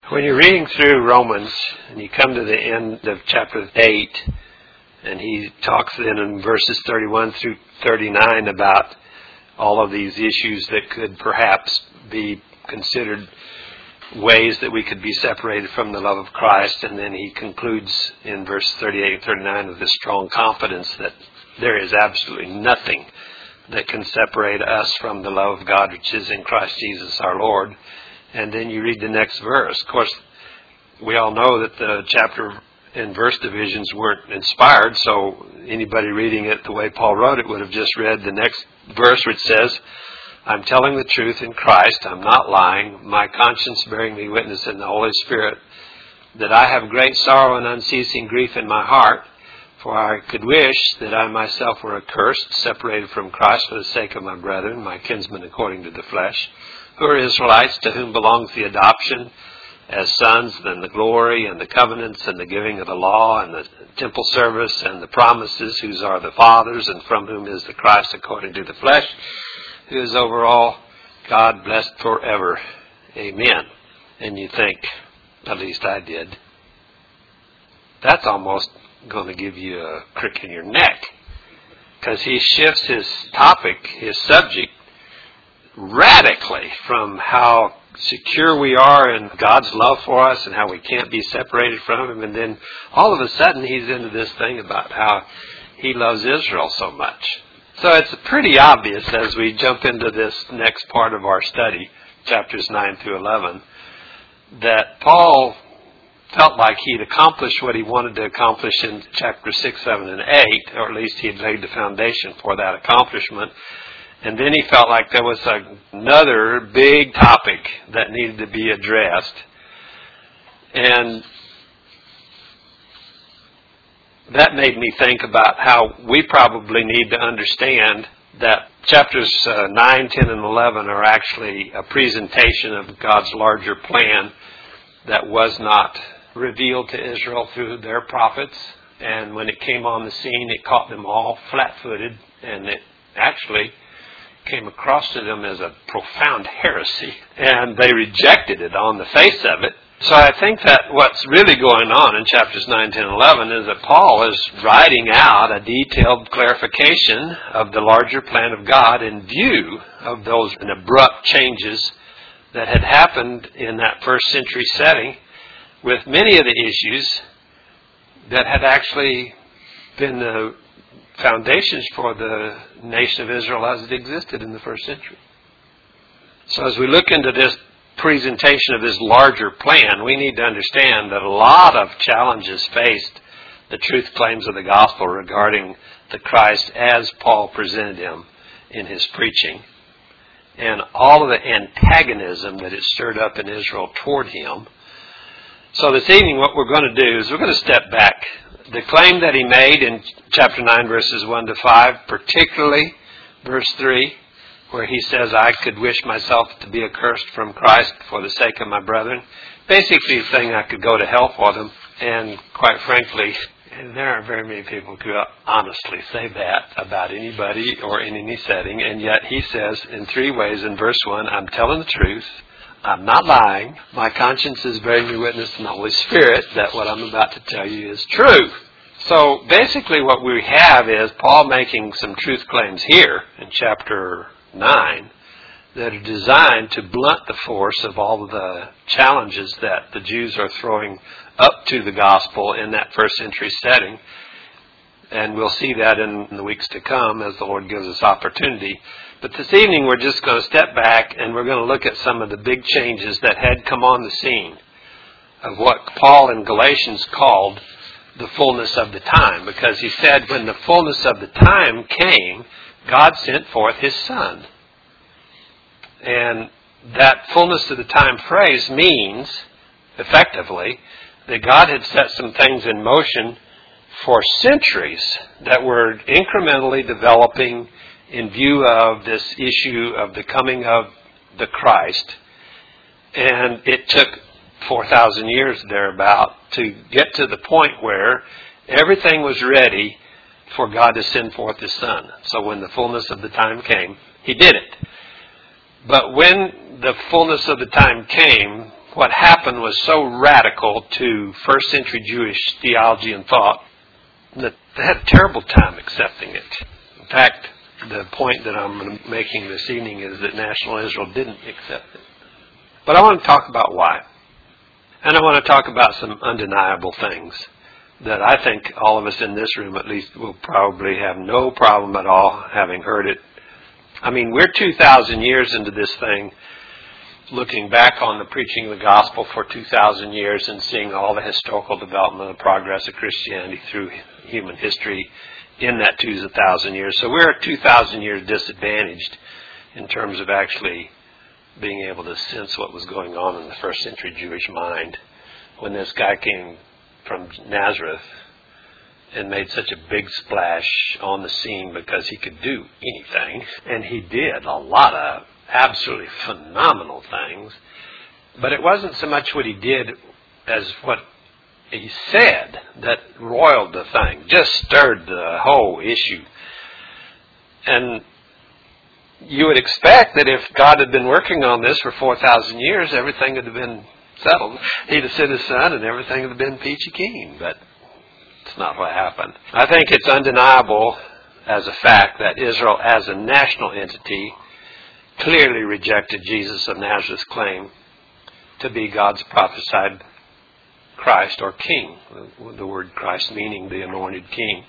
When you're reading through Romans and you come to the end of chapter 8, and he talks then in verses 31 through 39 about all of these issues that could perhaps be considered ways that we could be separated from the love of Christ, and then he concludes in verse 38 and 39 with this strong confidence that there is absolutely nothing that can separate us from the love of God which is in Christ Jesus our Lord. And then you read the next verse. Of course, we all know that the chapter and verse divisions weren't inspired, so anybody reading it the way Paul wrote it would have just read the next verse, which says, I'm telling the truth in Christ, I'm not lying, my conscience bearing me witness in the Holy Spirit, that I have great sorrow and unceasing grief in my heart, for I could wish that I myself were accursed, separated from Christ for the sake of my brethren, my kinsmen according to the flesh, who are Israelites, to whom belongs the adoption as sons, and the glory, and the covenants, and the giving of the law, and the temple service, and the promises, whose are the fathers, and from whom is the Christ according to the flesh, who is over all, God blessed forever. Amen. And you think, at least I did, that's almost going to give you a crick in your neck, because he shifts his topic, his subject, radically from how secure we are in God's love for us and how we can't be separated from Him, and then all of a sudden he's into this thing about how He loves Israel so much. So it's pretty obvious as we jump into this next part of our study, chapters 9 through 11, that Paul felt like he'd accomplished what he wanted to accomplish in chapters 6, 7, and 8, or at least he'd laid the foundation for that accomplishment. And then he felt like there was another big topic that needed to be addressed. And that made me think about how we probably need to understand that chapters 9, 10, and 11 are actually a presentation of God's larger plan that was not revealed to Israel through their prophets. And when it came on the scene, it caught them all flat-footed, and it actually came across to them as a profound heresy, and they rejected it on the face of it. So I think that what's really going on in chapters 9, 10, and 11 is that Paul is writing out a detailed clarification of the larger plan of God in view of those abrupt changes that had happened in that first century setting with many of the issues that had actually been the foundations for the nation of Israel as it existed in the first century. So as we look into this presentation of this larger plan, we need to understand that a lot of challenges faced the truth claims of the gospel regarding the Christ as Paul presented him in his preaching, and all of the antagonism that it stirred up in Israel toward him. So this evening what we're going to do is we're going to step back. The claim that he made in chapter 9, verses 1 to 5, particularly verse 3, where he says, I could wish myself to be accursed from Christ for the sake of my brethren. Basically saying I could go to hell for them. And quite frankly, and there aren't very many people who honestly say that about anybody or in any setting. And yet he says in 3 ways in verse 1, I'm telling the truth. I'm not lying. My conscience is bearing me witness in the Holy Spirit that what I'm about to tell you is true. So basically what we have is Paul making some truth claims here in chapter 9 that are designed to blunt the force of all of the challenges that the Jews are throwing up to the gospel in that first century setting. And we'll see that in the weeks to come as the Lord gives us opportunity. But this evening we're just going to step back and we're going to look at some of the big changes that had come on the scene of what Paul in Galatians called the fullness of the time. Because he said when the fullness of the time came, God sent forth His Son. And that fullness of the time phrase means, effectively, that God had set some things in motion for centuries that were incrementally developing in view of this issue of the coming of the Christ. And it took 4,000 years thereabout to get to the point where everything was ready for God to send forth His Son. So when the fullness of the time came, He did it. But when the fullness of the time came, what happened was so radical to first century Jewish theology and thought that they had a terrible time accepting it. In fact, the point that I'm making this evening is that National Israel didn't accept it. But I want to talk about why. And I want to talk about some undeniable things that I think all of us in this room at least will probably have no problem at all having heard it. I mean, we're 2,000 years into this thing, looking back on the preaching of the gospel for 2,000 years and seeing all the historical development and progress of Christianity through human history in that 2,000 years. So we're 2,000 years disadvantaged in terms of actually being able to sense what was going on in the first century Jewish mind when this guy came from Nazareth and made such a big splash on the scene because he could do anything. And he did a lot of absolutely phenomenal things. But it wasn't so much what he did as what he said that roiled the thing, just stirred the whole issue. And you would expect that if God had been working on this for 4,000 years, everything would have been settled. He'd have sent his son and everything would have been peachy keen. But it's not what happened. I think it's undeniable as a fact that Israel as a national entity clearly rejected Jesus of Nazareth's claim to be God's prophesied Christ or King, the word Christ meaning the anointed King.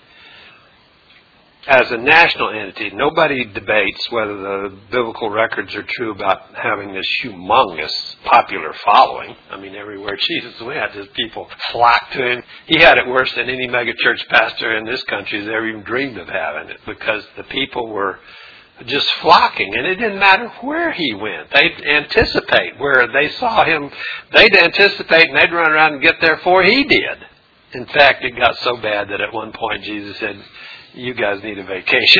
As a national entity, nobody debates whether the biblical records are true about having this humongous popular following. I mean, everywhere Jesus went, his people flocked to him. He had it worse than any megachurch pastor in this country has ever even dreamed of having it, because the people were just flocking, and it didn't matter where he went. They'd anticipate where they saw him. They'd anticipate, and they'd run around and get there before he did. In fact, it got so bad that at one point Jesus said, "You guys need a vacation."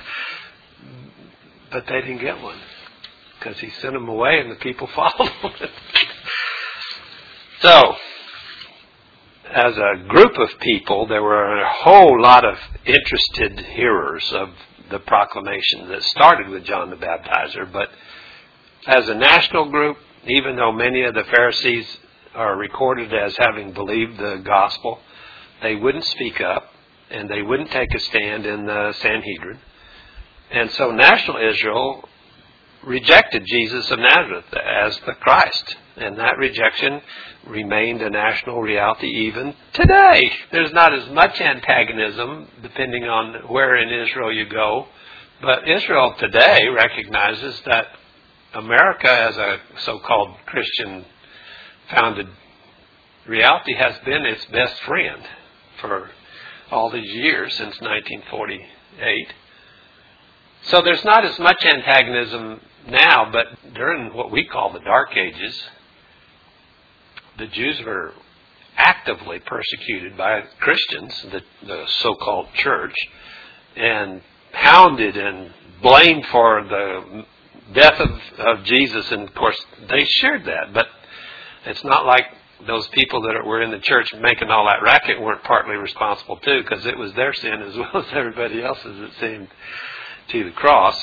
But they didn't get one because he sent them away and the people followed him. So, as a group of people, there were a whole lot of interested hearers of the proclamation that started with John the Baptizer. But as a national group, even though many of the Pharisees are recorded as having believed the gospel, they wouldn't speak up. And they wouldn't take a stand in the Sanhedrin. And so national Israel rejected Jesus of Nazareth as the Christ. And that rejection remained a national reality even today. There's not as much antagonism depending on where in Israel you go. But Israel today recognizes that America as a so-called Christian-founded reality has been its best friend for all these years since 1948. So there's not as much antagonism now, but during what we call the Dark Ages, the Jews were actively persecuted by Christians, the so-called church, and hounded and blamed for the death of Jesus. And of course, they shared that, but it's not like those people that were in the church making all that racket weren't partly responsible too, because it was their sin as well as everybody else's, it seemed, to the cross.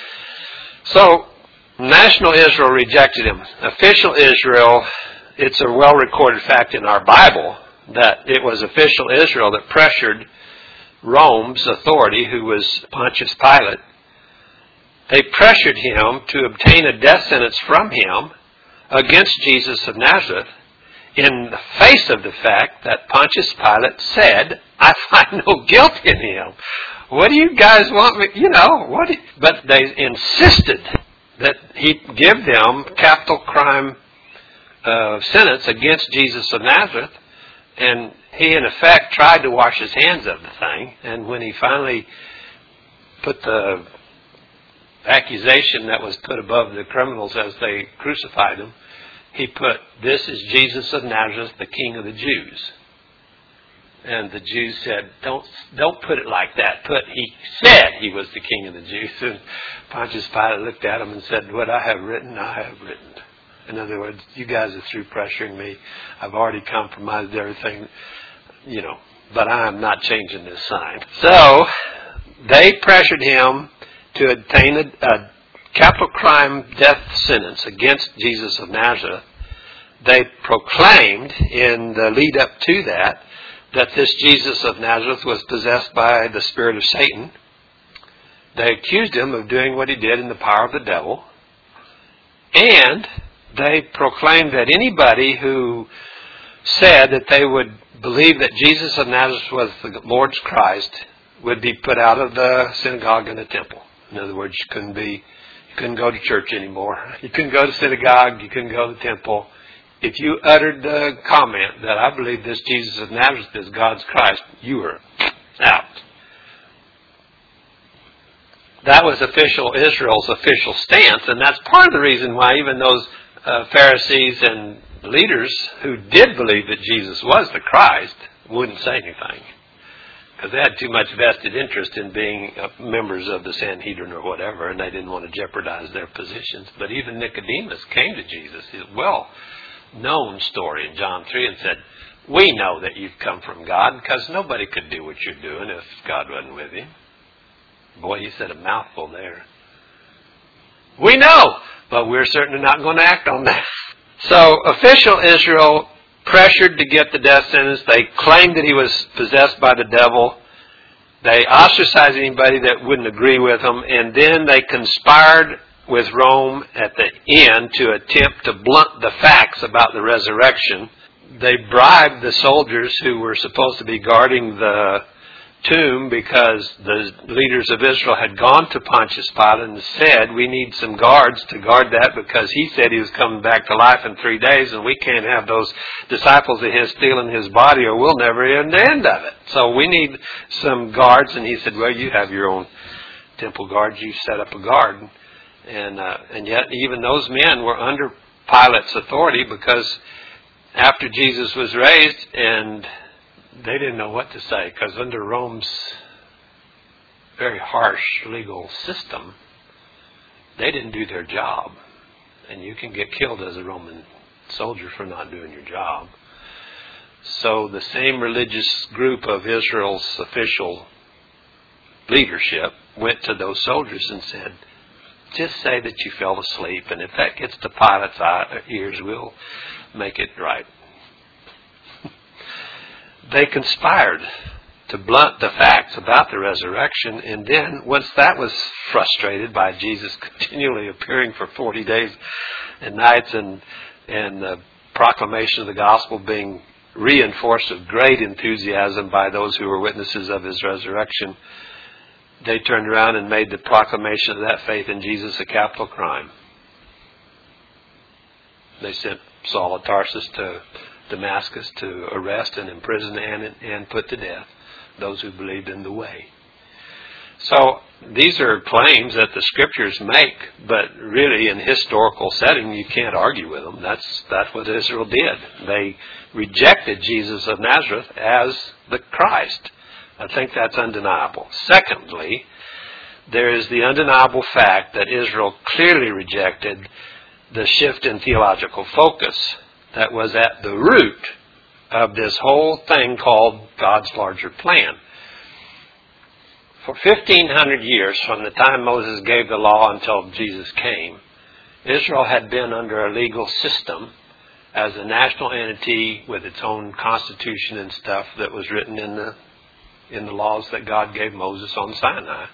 So, national Israel rejected him. Official Israel, it's a well-recorded fact in our Bible that it was official Israel that pressured Rome's authority, who was Pontius Pilate. They pressured him to obtain a death sentence from him against Jesus of Nazareth, in the face of the fact that Pontius Pilate said, "I find no guilt in him." What do you guys want me, But they insisted that he give them capital crime sentence against Jesus of Nazareth. And he, in effect, tried to wash his hands of the thing. And when he finally put the accusation that was put above the criminals as they crucified him, he put, "This is Jesus of Nazareth, the King of the Jews." And the Jews said, don't put it like that. He said he was the King of the Jews. And Pontius Pilate looked at him and said, "What I have written, I have written." In other words, you guys are through pressuring me. I've already compromised everything, but I'm not changing this sign. So they pressured him to obtain a capital crime death sentence against Jesus of Nazareth. they proclaimed in the lead up to that this Jesus of Nazareth was possessed by the spirit of Satan. They accused him of doing what he did in the power of the devil. And they proclaimed that anybody who said that they would believe that Jesus of Nazareth was the Lord's Christ would be put out of the synagogue and the temple. In other words, you couldn't go to church anymore. You couldn't go to synagogue. You couldn't go to the temple. If you uttered the comment that I believe this Jesus of Nazareth is God's Christ, you were out. That was Israel's official stance, and that's part of the reason why even those Pharisees and leaders who did believe that Jesus was the Christ wouldn't say anything, because they had too much vested interest in being members of the Sanhedrin or whatever, and they didn't want to jeopardize their positions. But even Nicodemus came to Jesus, his well-known story in John 3, and said, "We know that you've come from God, because nobody could do what you're doing if God wasn't with him." Boy, he said a mouthful there. We know, but we're certainly not going to act on that. So official Israel pressured to get the death sentence. They claimed that he was possessed by the devil. They ostracized anybody that wouldn't agree with them. And then they conspired with Rome at the end to attempt to blunt the facts about the resurrection. They bribed the soldiers who were supposed to be guarding the tomb, because the leaders of Israel had gone to Pontius Pilate and said, "We need some guards to guard that, because he said he was coming back to life in 3 days, and we can't have those disciples of his stealing his body, or we'll never hear the end of it. So we need some guards." And he said, "Well, you have your own temple guards. You set up a guard." And yet even those men were under Pilate's authority, because after Jesus was raised, and they didn't know what to say, because under Rome's very harsh legal system, they didn't do their job. And you can get killed as a Roman soldier for not doing your job. So the same religious group of Israel's official leadership went to those soldiers and said, "Just say that you fell asleep, and if that gets to Pilate's ears, we'll make it right." They conspired to blunt the facts about the resurrection, and then once that was frustrated by Jesus continually appearing for 40 days and nights, and the proclamation of the gospel being reinforced with great enthusiasm by those who were witnesses of his resurrection, they turned around and made the proclamation of that faith in Jesus a capital crime. They sent Saul of Tarsus to Damascus to arrest and imprison and put to death those who believed in the way. So these are claims that the Scriptures make, but really in historical setting you can't argue with them. That's what Israel did. They rejected Jesus of Nazareth as the Christ. I think that's undeniable. Secondly, there is the undeniable fact that Israel clearly rejected the shift in theological focus that was at the root of this whole thing called God's larger plan. For 1,500 years, from the time Moses gave the law until Jesus came, Israel had been under a legal system as a national entity with its own constitution and stuff that was written in the laws that God gave Moses on Sinai.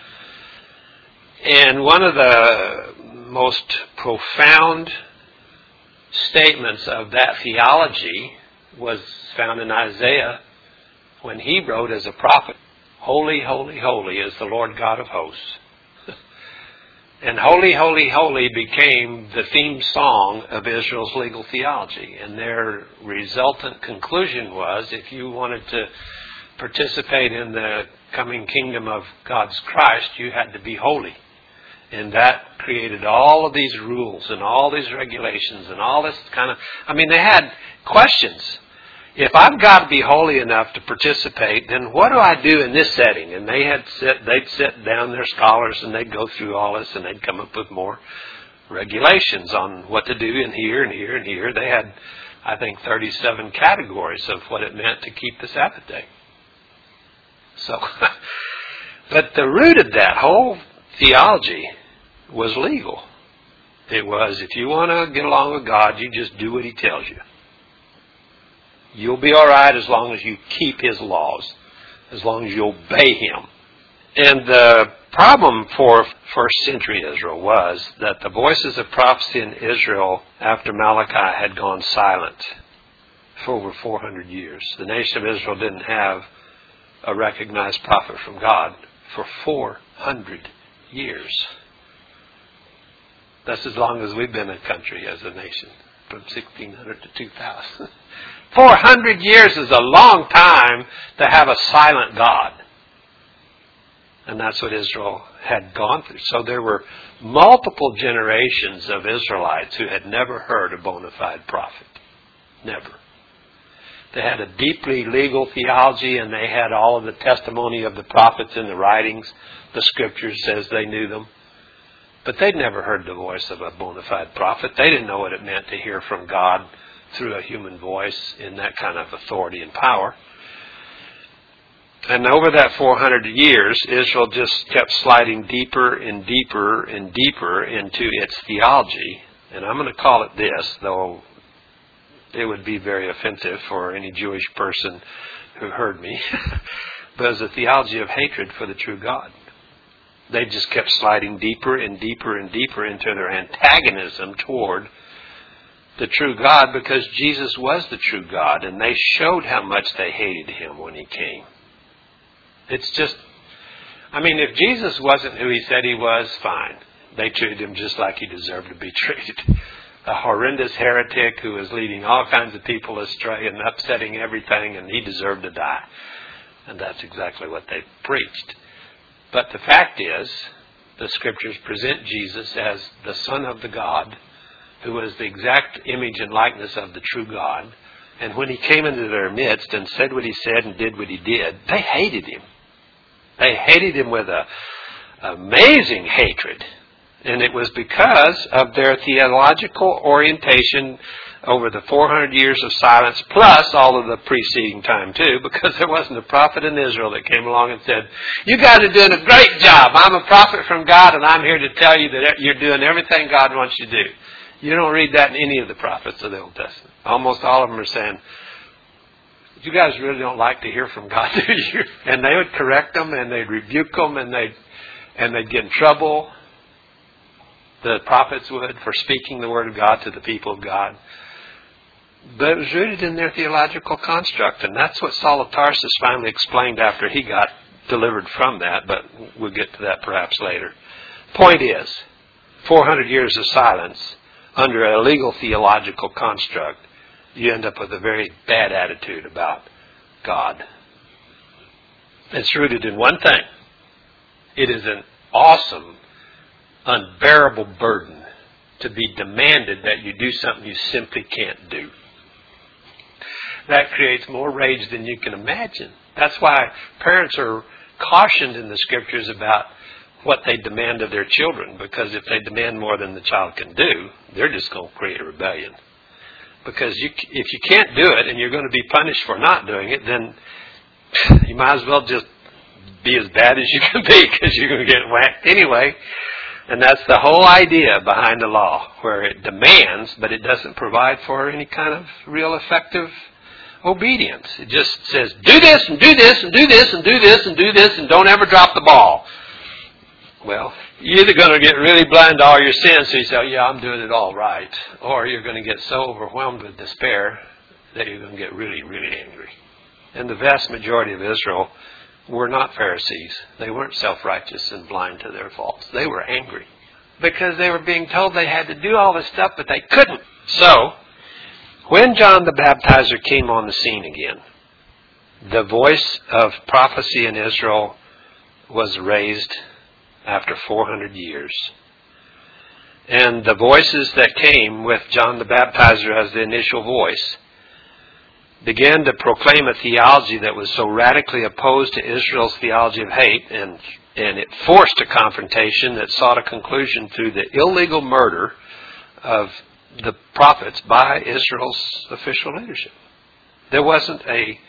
And one of the most profound statements of that theology was found in Isaiah when he wrote as a prophet, "Holy, holy, holy is the Lord God of hosts." And "Holy, holy, holy" became the theme song of Israel's legal theology. And their resultant conclusion was, if you wanted to participate in the coming kingdom of God's Christ, you had to be holy. And that created all of these rules and all these regulations and all this they had questions. If I've got to be holy enough to participate, then what do I do in this setting? And they'd sit down, their scholars, and they'd go through all this, and they'd come up with more regulations on what to do in here and here and here. They had, I think, 37 categories of what it meant to keep the Sabbath day. So, but the root of that whole theology was legal. It was, if you want to get along with God, you just do what He tells you. You'll be all right as long as you keep His laws, as long as you obey Him. And the problem for first century Israel was that the voices of prophecy in Israel after Malachi had gone silent for over 400 years. The nation of Israel didn't have a recognized prophet from God for 400 years. That's as long as we've been a country as a nation, from 1600 to 2000. 400 years is a long time to have a silent God. And that's what Israel had gone through. So there were multiple generations of Israelites who had never heard a bona fide prophet. Never. They had a deeply legal theology, and they had all of the testimony of the prophets in the writings. The Scripture says they knew them. But they'd never heard the voice of a bona fide prophet. They didn't know what it meant to hear from God through a human voice in that kind of authority and power. And over that 400 years, Israel just kept sliding deeper and deeper and deeper into its theology. And I'm going to call it this, though it would be very offensive for any Jewish person who heard me. But it was a theology of hatred for the true God. They just kept sliding deeper and deeper and deeper into their antagonism toward the true God, because Jesus was the true God, and they showed how much they hated Him when He came. It's just, if Jesus wasn't who He said He was, fine. They treated Him just like He deserved to be treated. A horrendous heretic who was leading all kinds of people astray and upsetting everything, and He deserved to die. And that's exactly what they preached. But the fact is, the Scriptures present Jesus as the Son of the God, who was the exact image and likeness of the true God. And when He came into their midst and said what He said and did what He did, they hated Him. They hated Him with an amazing hatred. And it was because of their theological orientation over the 400 years of silence, plus all of the preceding time too, because there wasn't a prophet in Israel that came along and said, "You guys are doing a great job. I'm a prophet from God, and I'm here to tell you that you're doing everything God wants you to do." You don't read that in any of the prophets of the Old Testament. Almost all of them are saying, "You guys really don't like to hear from God, do you?" And they would correct them, and they'd rebuke them, and they'd get in trouble. The prophets would, for speaking the word of God to the people of God. But it was rooted in their theological construct, and that's what Saul of Tarsus finally explained after he got delivered from that, but we'll get to that perhaps later. Point is, 400 years of silence under a legal theological construct, you end up with a very bad attitude about God. It's rooted in one thing. It is an awesome, unbearable burden to be demanded that you do something you simply can't do. That creates more rage than you can imagine. That's why parents are cautioned in the Scriptures about what they demand of their children, because if they demand more than the child can do, they're just going to create a rebellion. Because if you can't do it and you're going to be punished for not doing it, then you might as well just be as bad as you can be, because you're going to get whacked anyway. And that's the whole idea behind the law, where it demands, but it doesn't provide for any kind of real effective obedience. It just says, do this and do this and do this and do this and do this, and don't ever drop the ball. Well, you're either going to get really blind to all your sins, so you say, "Oh, yeah, I'm doing it all right," or you're going to get so overwhelmed with despair that you're going to get really, really angry. And the vast majority of Israel were not Pharisees. They weren't self-righteous and blind to their faults. They were angry because they were being told they had to do all this stuff, but they couldn't. So, when John the Baptizer came on the scene again, the voice of prophecy in Israel was raised after 400 years. And the voices that came with John the Baptizer as the initial voice began to proclaim a theology that was so radically opposed to Israel's theology of hate, and it forced a confrontation that sought a conclusion through the illegal murder of the prophets by Israel's official leadership. There wasn't a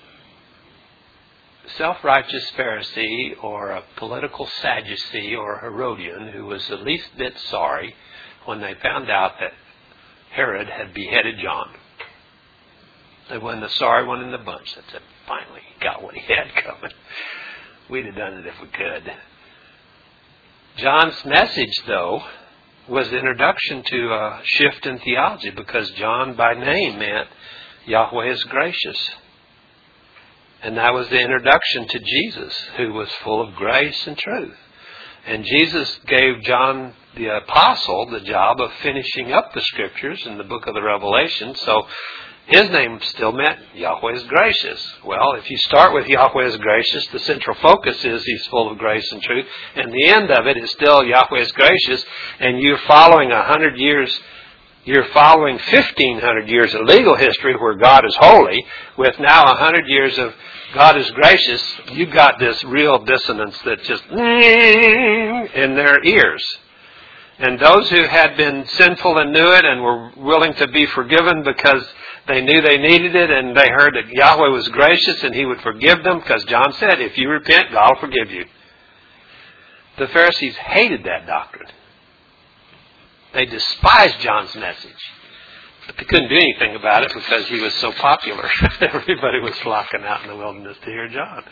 self-righteous Pharisee or a political Sadducee or Herodian who was the least bit sorry when they found out that Herod had beheaded John. They wasn't the sorry one in the bunch that said, finally, he got what he had coming. We'd have done it if we could. John's message, though, was the introduction to a shift in theology, because John by name meant Yahweh is gracious. And that was the introduction to Jesus, who was full of grace and truth. And Jesus gave John the Apostle the job of finishing up the Scriptures in the book of the Revelation. So his name still meant Yahweh is gracious. Well, if you start with Yahweh is gracious, the central focus is He's full of grace and truth. And the end of it is still Yahweh is gracious. And you're following 100 years, you're following 1,500 years of legal history where God is holy, with now 100 years of God is gracious. You've got this real dissonance that just in their ears. And those who had been sinful and knew it and were willing to be forgiven because they knew they needed it, and they heard that Yahweh was gracious and He would forgive them, because John said, if you repent, God will forgive you. The Pharisees hated that doctrine. They despised John's message. But they couldn't do anything about it because he was so popular. Everybody was flocking out in the wilderness to hear John.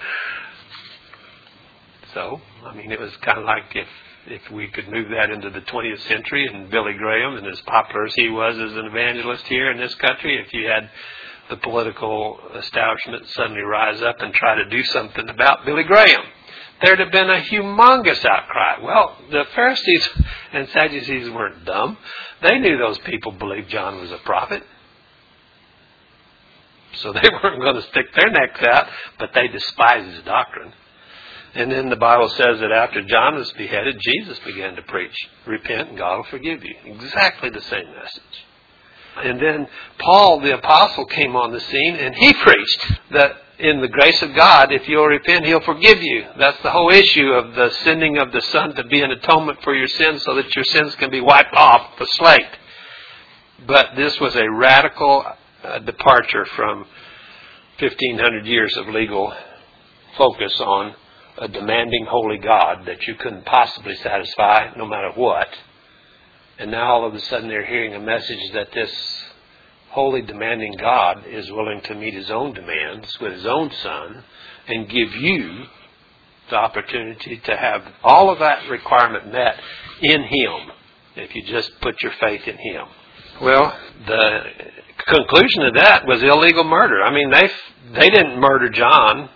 So, it was kind of like if we could move that into the 20th century, and Billy Graham, and as popular as he was as an evangelist here in this country, if you had the political establishment suddenly rise up and try to do something about Billy Graham, there'd have been a humongous outcry. Well, the Pharisees and Sadducees weren't dumb. They knew those people believed John was a prophet. So they weren't going to stick their necks out, but they despised his doctrine. And then the Bible says that after John was beheaded, Jesus began to preach, repent and God will forgive you. Exactly the same message. And then Paul, the apostle, came on the scene, and he preached that in the grace of God, if you'll repent, He'll forgive you. That's the whole issue of the sending of the Son to be an atonement for your sins, so that your sins can be wiped off the slate. But this was a radical departure from 1,500 years of legal focus on a demanding holy God that you couldn't possibly satisfy no matter what. And now all of a sudden they're hearing a message that this holy, demanding God is willing to meet His own demands with His own Son and give you the opportunity to have all of that requirement met in Him, if you just put your faith in Him. Well, the conclusion of that was illegal murder. They didn't murder John.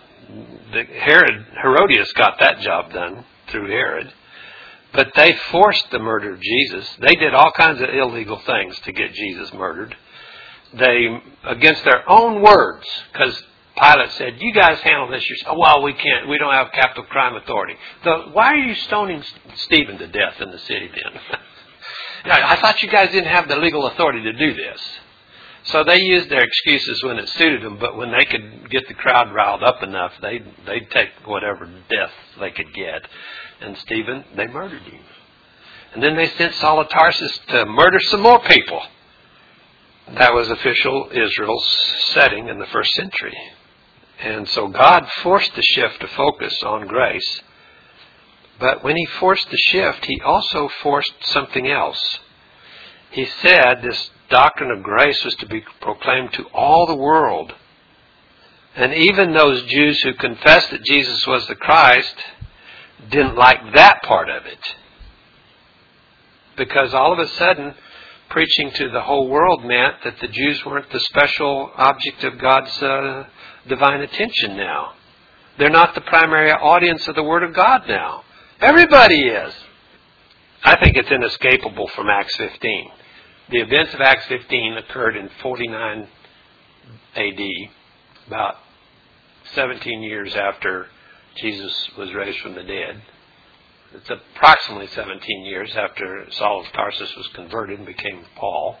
Herodias got that job done through Herod. But they forced the murder of Jesus. They did all kinds of illegal things to get Jesus murdered. They, against their own words, because Pilate said, you guys handle this yourself. Well, we can't. We don't have capital crime authority. Why are you stoning Stephen to death in the city then? I thought you guys didn't have the legal authority to do this. So they used their excuses when it suited them, but when they could get the crowd riled up enough, they'd take whatever death they could get. And Stephen, they murdered him. And then they sent Saul of Tarsus to murder some more people. That was official Israel's setting in the first century. And so God forced the shift to focus on grace. But when He forced the shift, He also forced something else. He said this doctrine of grace was to be proclaimed to all the world. And even those Jews who confessed that Jesus was the Christ didn't like that part of it. Because all of a sudden, preaching to the whole world meant that the Jews weren't the special object of God's divine attention now. They're not the primary audience of the Word of God now. Everybody is. I think it's inescapable from Acts 15. The events of Acts 15 occurred in 49 A.D., about 17 years after Jesus was raised from the dead. It's approximately 17 years after Saul of Tarsus was converted and became Paul.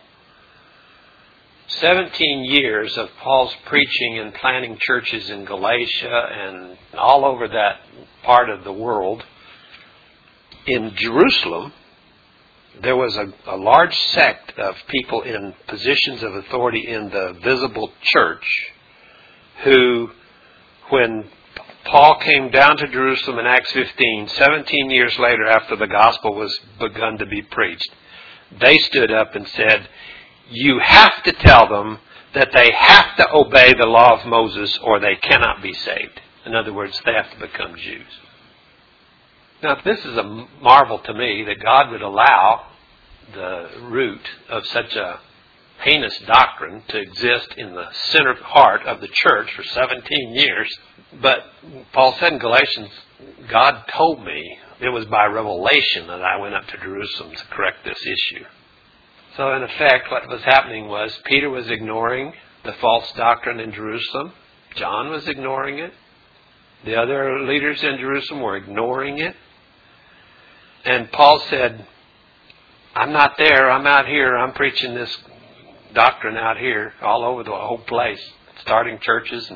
17 years of Paul's preaching and planting churches in Galatia and all over that part of the world. In Jerusalem, there was a large sect of people in positions of authority in the visible church who, when Paul came down to Jerusalem in Acts 15, 17 years later after the gospel was begun to be preached, they stood up and said, you have to tell them that they have to obey the law of Moses or they cannot be saved. In other words, they have to become Jews. Now, this is a marvel to me that God would allow the root of such a heinous doctrine to exist in the center heart of the church for 17 years. But Paul said in Galatians, God told me, it was by revelation that I went up to Jerusalem to correct this issue. So in effect, what was happening was Peter was ignoring the false doctrine in Jerusalem. John was ignoring it. The other leaders in Jerusalem were ignoring it. And Paul said, I'm not there, I'm out here, I'm preaching this doctrine out here all over the whole place, starting churches.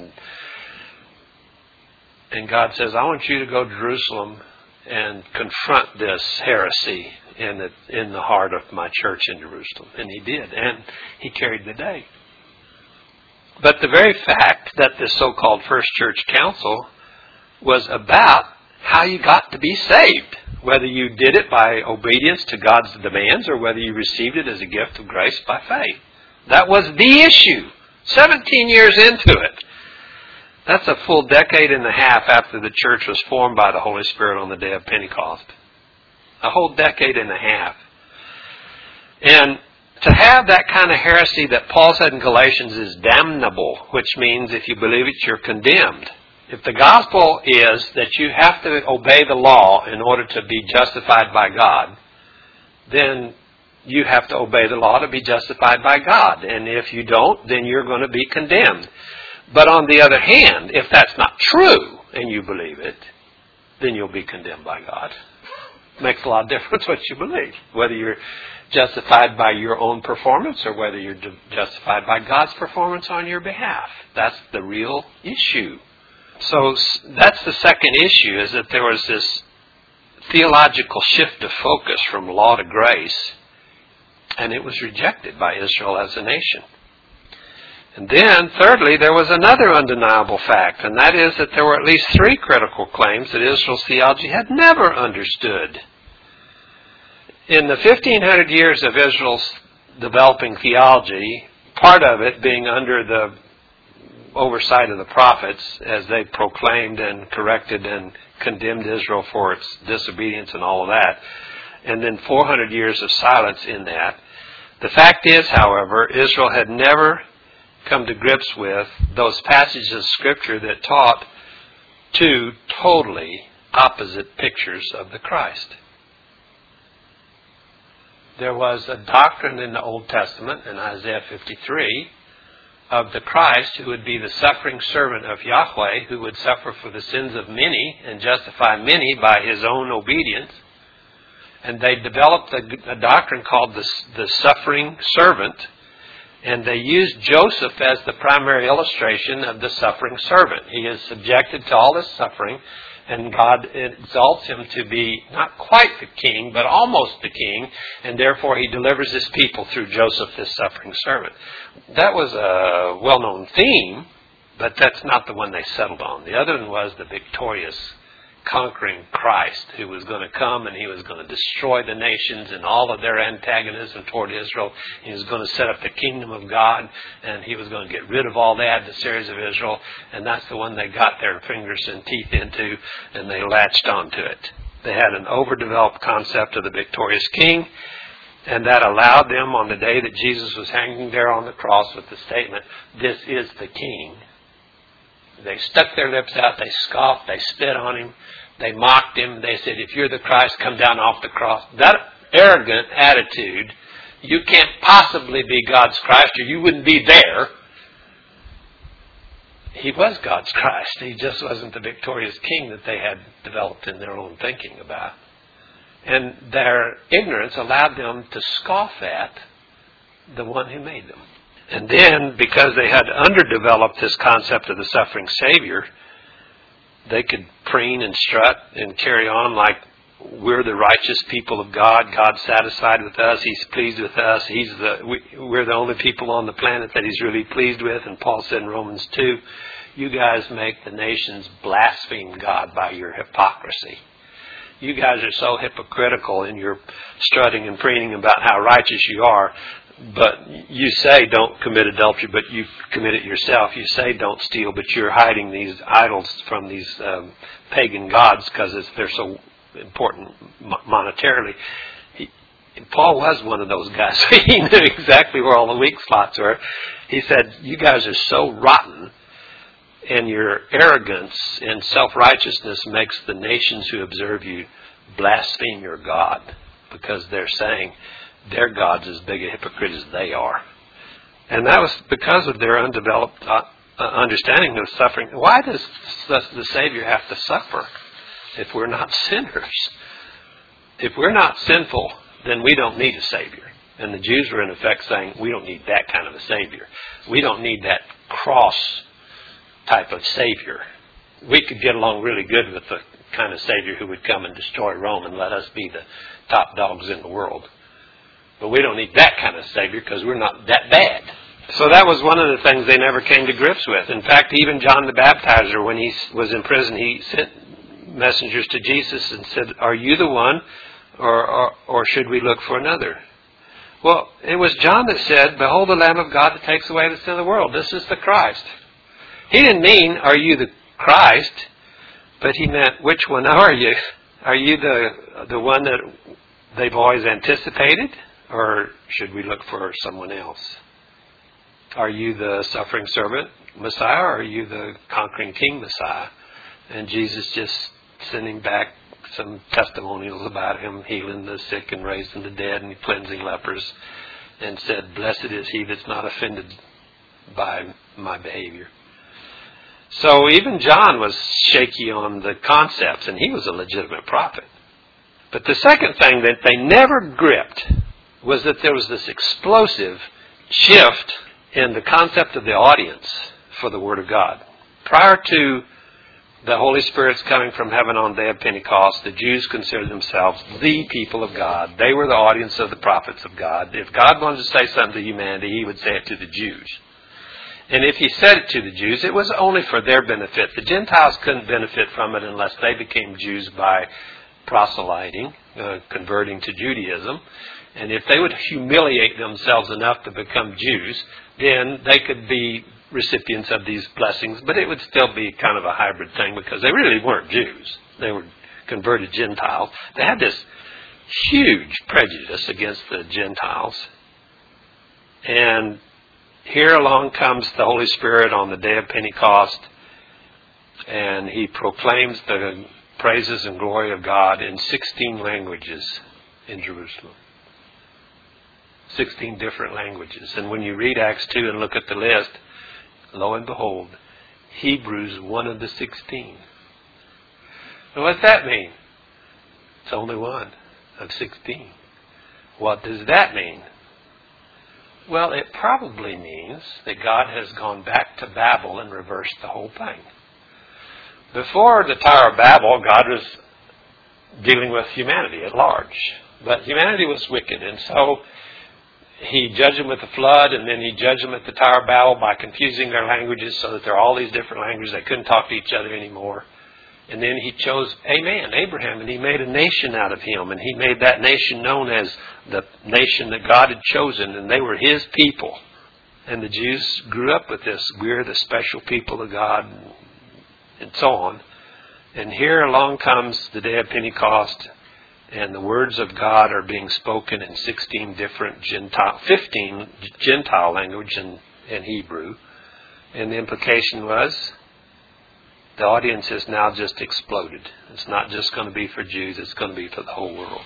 And God says, I want you to go to Jerusalem and confront this heresy in the heart of my church in Jerusalem. And he did, and he carried the day. But the very fact that this so-called First Church Council was about how you got to be saved, whether you did it by obedience to God's demands or whether you received it as a gift of grace by faith. That was the issue. 17 years into it. That's a full decade and a half after the church was formed by the Holy Spirit on the day of Pentecost. A whole decade and a half. And to have that kind of heresy that Paul said in Galatians is damnable, which means if you believe it, you're condemned. If the gospel is that you have to obey the law in order to be justified by God, then you have to obey the law to be justified by God. And if you don't, then you're going to be condemned. But on the other hand, if that's not true and you believe it, then you'll be condemned by God. Makes a lot of difference what you believe. Whether you're justified by your own performance or whether you're justified by God's performance on your behalf. That's the real issue. So that's the second issue, is that there was this theological shift of focus from law to grace, and it was rejected by Israel as a nation. And then, thirdly, there was another undeniable fact, and that is that there were at least three critical claims that Israel's theology had never understood. In the 1500 years of Israel's developing theology, part of it being under the oversight of the prophets as they proclaimed and corrected and condemned Israel for its disobedience and all of that, and then 400 years of silence in that. The fact is, however, Israel had never come to grips with those passages of Scripture that taught two totally opposite pictures of the Christ. There was a doctrine in the Old Testament, in Isaiah 53, of the Christ who would be the suffering servant of Yahweh, who would suffer for the sins of many and justify many by his own obedience. And they developed a doctrine called the suffering servant, and they used Joseph as the primary illustration of the suffering servant. He is subjected to all this suffering, and God exalts him to be not quite the king, but almost the king, and therefore he delivers his people through Joseph, this suffering servant. That was a well-known theme, but that's not the one they settled on. The other one was the victorious, conquering Christ, who was going to come and he was going to destroy the nations and all of their antagonism toward Israel. He was going to set up the kingdom of God, and he was going to get rid of all the adversaries of Israel, and that's the one they got their fingers and teeth into, and they latched onto it. They had an overdeveloped concept of the victorious king, and that allowed them, on the day that Jesus was hanging there on the cross with the statement, "This is the king," they stuck their lips out, they scoffed, they spit on him, they mocked him, they said, "If you're the Christ, come down off the cross." That arrogant attitude, you can't possibly be God's Christ or you wouldn't be there. He was God's Christ. He just wasn't the victorious king that they had developed in their own thinking about. And their ignorance allowed them to scoff at the one who made them. And then, because they had underdeveloped this concept of the suffering Savior, they could preen and strut and carry on like we're the righteous people of God. God's satisfied with us. He's pleased with us. We're the only people on the planet that He's really pleased with. And Paul said in Romans 2, you guys make the nations blaspheme God by your hypocrisy. you guys are so hypocritical in your strutting and preening about how righteous you are, but you say don't commit adultery, but you commit it yourself. You say don't steal, but you're hiding these idols from these pagan gods because they're so important monetarily. Paul was one of those guys. He knew exactly where all the weak spots were. He said, you guys are so rotten, and your arrogance and self-righteousness makes the nations who observe you blaspheme your God, because they're saying their God's as big a hypocrite as they are. And that was because of their undeveloped understanding of suffering. Why does the Savior have to suffer if we're not sinners? If we're not sinful, then we don't need a Savior. And the Jews were in effect saying, we don't need that kind of a Savior. We don't need that cross type of Savior. We could get along really good with the kind of Savior who would come and destroy Rome and let us be the top dogs in the world. But we don't need that kind of Savior because we're not that bad. So that was one of the things they never came to grips with. In fact, even John the Baptizer, when he was in prison, he sent messengers to Jesus and said, are you the one? Or should we look for another? Well, it was John that said, behold the Lamb of God that takes away the sin of the world. This is the Christ. He didn't mean, are you the Christ? But he meant, which one are you? Are you the one that they've always anticipated? Or should we look for someone else? Are you the suffering servant Messiah? Or are you the conquering king Messiah? And Jesus just sending back some testimonials about him healing the sick and raising the dead and cleansing lepers, and said, blessed is he that's not offended by my behavior. So even John was shaky on the concepts, and he was a legitimate prophet. But the second thing that they never gripped was that there was this explosive shift in the concept of the audience for the Word of God. Prior to the Holy Spirit's coming from heaven on the day of Pentecost, the Jews considered themselves the people of God. They were the audience of the prophets of God. If God wanted to say something to humanity, he would say it to the Jews. And if he said it to the Jews, it was only for their benefit. The Gentiles couldn't benefit from it unless they became Jews by proselyting, converting to Judaism. And if they would humiliate themselves enough to become Jews, then they could be recipients of these blessings, but it would still be kind of a hybrid thing because they really weren't Jews. They were converted Gentiles. They had this huge prejudice against the Gentiles. And here along comes the Holy Spirit on the day of Pentecost, and he proclaims the praises and glory of God in 16 languages in Jerusalem. 16 different languages. And when you read Acts 2 and look at the list, lo and behold, Hebrew's one of the 16. Now what's that mean? It's only one of 16. What does that mean? Well, it probably means that God has gone back to Babel and reversed the whole thing. Before the Tower of Babel, God was dealing with humanity at large. But humanity was wicked, and so he judged them with the flood, and then he judged them at the Tower of Babel by confusing their languages so that there are all these different languages. They couldn't talk to each other anymore. And then he chose a man, Abraham, and he made a nation out of him. And he made that nation known as the nation that God had chosen, and they were his people. And the Jews grew up with this. We're the special people of God, and so on. And here along comes the day of Pentecost, and the words of God are being spoken in 15 Gentile language in Hebrew. And the implication was the audience has now just exploded. It's not just going to be for Jews, it's going to be for the whole world.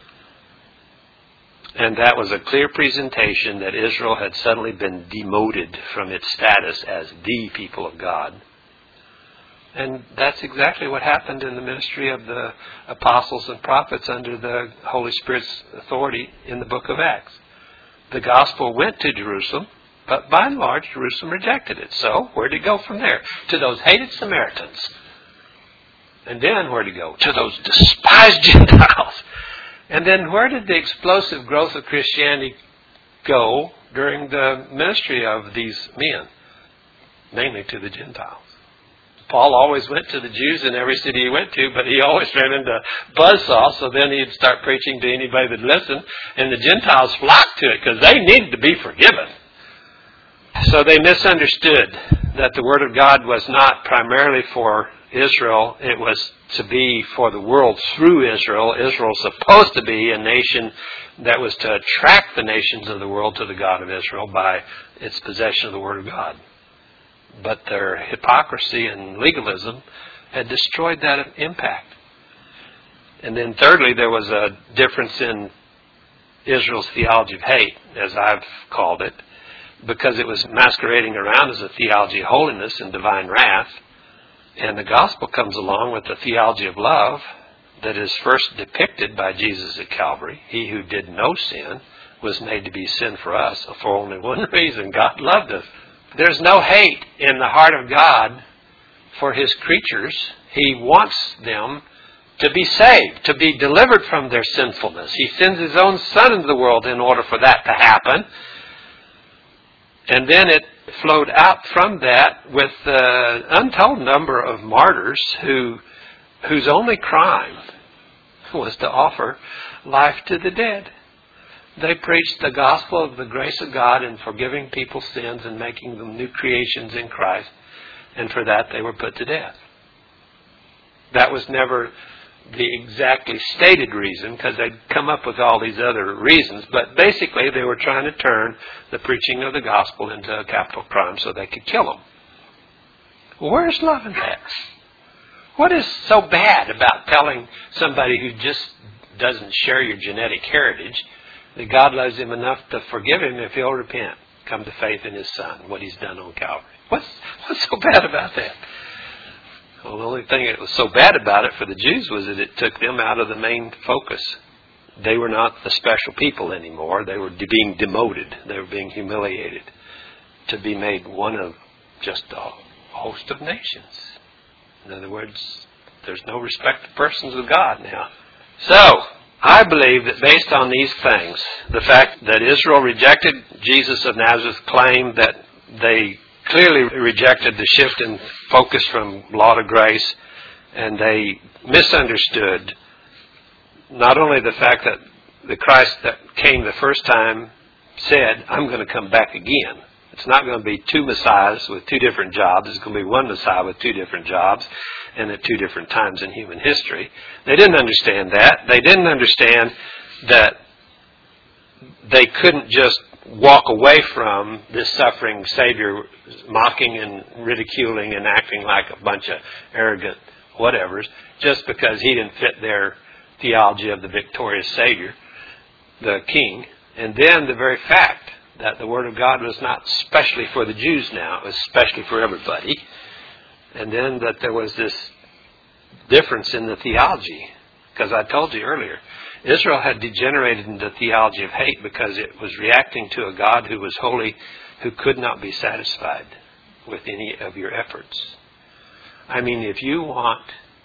And that was a clear presentation that Israel had suddenly been demoted from its status as the people of God. And that's exactly what happened in the ministry of the apostles and prophets under the Holy Spirit's authority in the book of Acts. The gospel went to Jerusalem, but by and large, Jerusalem rejected it. So, where did it go from there? To those hated Samaritans. And then where did it go? To those despised Gentiles. And then where did the explosive growth of Christianity go during the ministry of these men? Namely to the Gentiles. Paul always went to the Jews in every city he went to, but he always ran into buzzsaw, so then he'd start preaching to anybody that listened, and the Gentiles flocked to it because they needed to be forgiven. So they misunderstood that the Word of God was not primarily for Israel. It was to be for the world through Israel. Israel was supposed to be a nation that was to attract the nations of the world to the God of Israel by its possession of the Word of God. But their hypocrisy and legalism had destroyed that impact. And then thirdly, there was a difference in Israel's theology of hate, as I've called it, because it was masquerading around as a theology of holiness and divine wrath. And the gospel comes along with the theology of love that is first depicted by Jesus at Calvary. He who did no sin was made to be sin for us for only one reason: God loved us. There's no hate in the heart of God for His creatures. He wants them to be saved, to be delivered from their sinfulness. He sends His own Son into the world in order for that to happen. And then it flowed out from that with an untold number of martyrs whose only crime was to offer life to the dead. They preached the gospel of the grace of God in forgiving people's sins and making them new creations in Christ. And for that they were put to death. That was never the exactly stated reason, because they'd come up with all these other reasons. But basically they were trying to turn the preaching of the gospel into a capital crime so they could kill them. Well, where's love in that? What is so bad about telling somebody who just doesn't share your genetic heritage that God loves him enough to forgive him if he'll repent, come to faith in His Son, what He's done on Calvary? What's so bad about that? Well, the only thing that was so bad about it for the Jews was that it took them out of the main focus. They were not the special people anymore. They were being demoted. They were being humiliated to be made one of just a host of nations. In other words, there's no respect to persons with God now. So, I believe that based on these things, the fact that Israel rejected Jesus of Nazareth's claim, that they clearly rejected the shift in focus from law to grace, and they misunderstood not only the fact that the Christ that came the first time said, I'm going to come back again. It's not going to be two Messiahs with two different jobs. It's going to be one Messiah with two different jobs and at two different times in human history. They didn't understand that. They didn't understand that they couldn't just walk away from this suffering Savior, mocking and ridiculing and acting like a bunch of arrogant whatevers, just because He didn't fit their theology of the victorious Savior, the King. And then the very fact that the Word of God was not specially for the Jews now, it was specially for everybody. And then that there was this difference in the theology. Because I told you earlier, Israel had degenerated into theology of hate because it was reacting to a God who was holy, who could not be satisfied with any of your efforts. I mean, if you want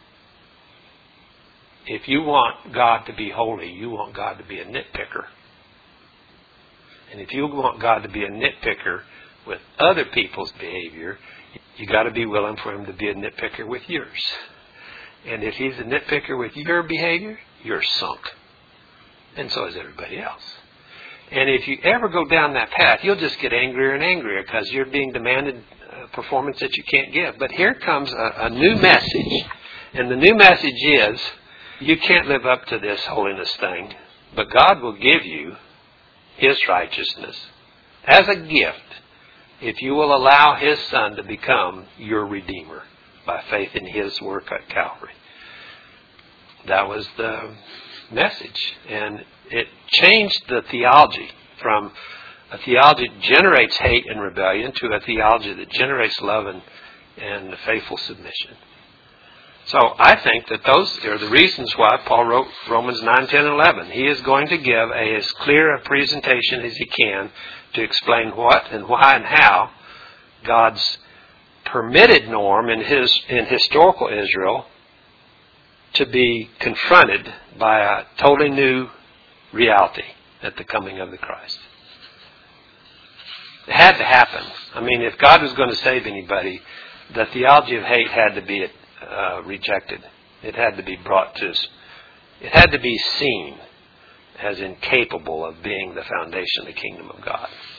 God to be holy, you want God to be a nitpicker. And if you want God to be a nitpicker with other people's behavior, you got to be willing for Him to be a nitpicker with yours. And if He's a nitpicker with your behavior, you're sunk. And so is everybody else. And if you ever go down that path, you'll just get angrier and angrier because you're being demanded performance that you can't give. But here comes a new message. And the new message is, you can't live up to this holiness thing, but God will give you His righteousness as a gift if you will allow His Son to become your Redeemer by faith in His work at Calvary. That was the message. And it changed the theology from a theology that generates hate and rebellion to a theology that generates love and faithful submission. So I think that those are the reasons why Paul wrote Romans 9, 10, and 11. He is going to give as clear a presentation as he can to explain what and why and how God's permitted norm in historical Israel to be confronted by a totally new reality at the coming of the Christ. It had to happen. I mean, if God was going to save anybody, the theology of hate had to be rejected. It had to be brought to, it had to be seen as incapable of being the foundation of the kingdom of God.